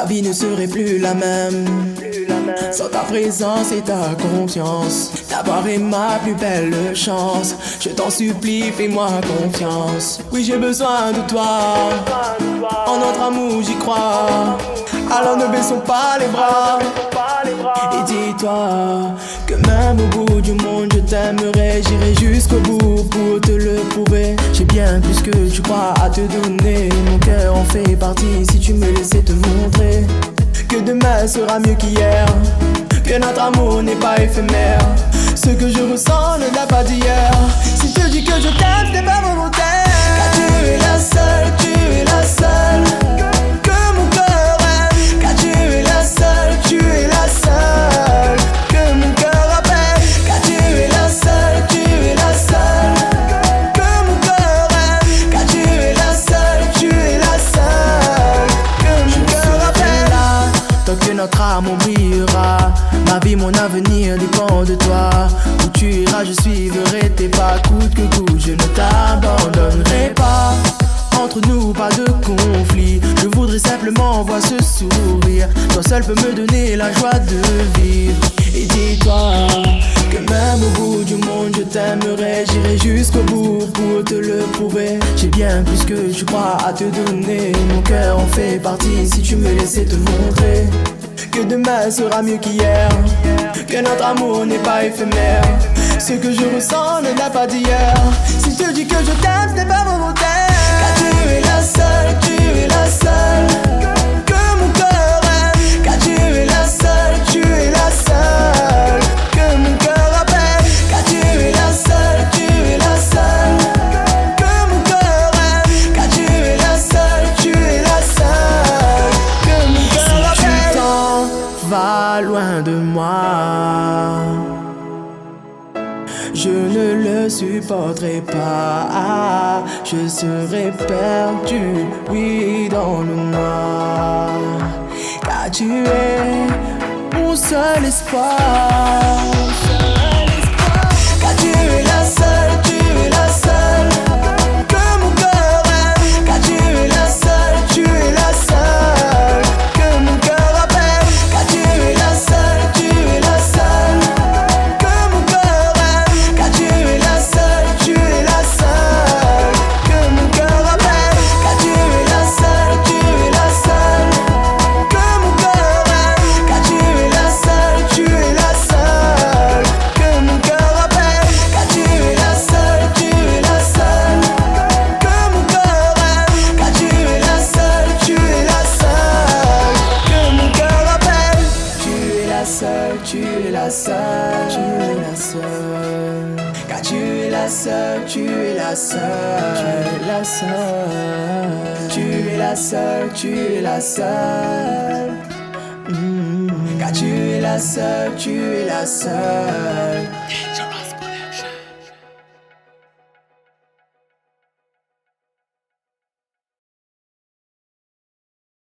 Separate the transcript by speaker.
Speaker 1: vie ne serait plus la même sans ta présence et ta confiance. D'avoir est ma plus belle chance. Je t'en supplie, fais-moi confiance. Oui, j'ai besoin de toi. En notre amour, j'y crois. Alors ne baissons pas les bras. Et dis-toi que même au bout du monde, je t'aimerai. J'irai jusqu'au bout pour te le prouver. J'ai bien plus que tu crois à te donner. Mon cœur en fait partie si tu me laissais te montrer. Que demain sera mieux qu'hier, que notre amour n'est pas éphémère. Ce que je ressens ne date pas d'hier. Si je te dis que je t'aime, ce n'est pas volontaire. Car tu es la seule, tu es la seule que mon cœur aime. Car tu es la seule, tu es la seule que mon cœur appelle. Car tu es la seule, tu es la seule que mon cœur aime. Car tu es la seule, tu es la seule que mon cœur appelle. Tant que notre amour brillera, ma vie, mon avenir dépend de toi. Où tu iras, je suivrai tes pas, coûte que coûte, je ne t'abandonnerai pas. Entre nous, pas de conflit. Je voudrais simplement voir ce sourire. Toi seul peux me donner la joie de vivre. Et dis-toi que même au bout du monde, je t'aimerai. J'irai jusqu'au bout pour te le prouver. J'ai bien plus que tu crois à te donner. Mon cœur en fait partie si tu me laissais te montrer. Que demain sera mieux qu'hier, que notre amour n'est pas éphémère. Ce que je ressens ne date pas d'hier. Si je te dis que je t'aime, ce n'est pas volontaire. Car tu es la seule, tu es la seule que mon cœur aime. Car tu es la seule, tu es la seule que mon cœur appelle. Car tu es la seule, tu es la seule que mon cœur aime. Car tu es la seule, tu es la seule que mon cœur appelle. Si tu t'en vas loin de moi, je ne le supporterai pas. Je serai perdu, oui, dans le noir. Car tu es mon seul espoir. Car tu es la seule, tu es la seule que mon cœur aime. Car tu es la seule, tu es la seule que mon cœur appelle. Car tu es la seule, tu es la seule que mon cœur aime. Car tu es la seule, tu es la seule que mon cœur appelle. Car tu es la seule, tu es la seule que mon cœur aime. Car tu es la seule, tu es la seule que mon cœur appelle. Car tu es la seule, tu es la seule que mon cœur aime. Car tu es la seule, tu es la seule que mon cœur appelle. Tu es la seule, tu es la seule, tu es la seule. Car tu es la seule, tu es la seule, tu es la seule. Tu es la seule, tu es la seule. Car tu es la seule, tu es la seule.